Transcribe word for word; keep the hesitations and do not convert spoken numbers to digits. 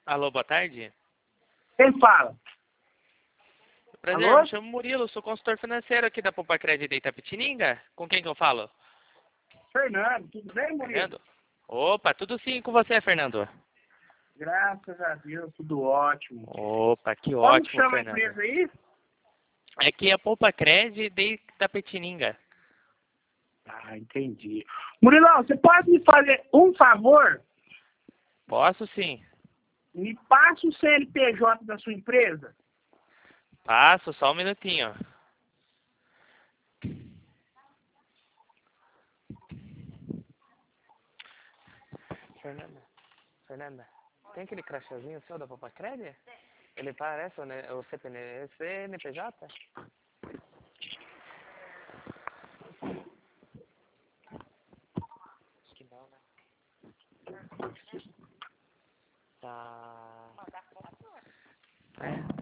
Alô, boa tarde. Quem fala? Prazer, Alô? me chamo Murilo, sou consultor financeiro aqui da Poupa Crédito de Itapetininga. Com quem que eu falo? Fernando, tudo bem, Murilo? Fernando? Opa, tudo sim com você, Fernando? Graças a Deus, tudo ótimo. Opa, que Como ótimo, chama a Fernando. empresa aí? É que a Poupa Crédito de Itapetininga. Ah, entendi. Murilão, você pode me fazer um favor? Posso sim. Me passa o C N P J da sua empresa. Passo, só um minutinho. Fernanda, Fernanda, tem aquele crachazinho seu da Poupa Crédito? Ele parece o, né, o C P N, C N P J? Acho que não, né? Tá. É.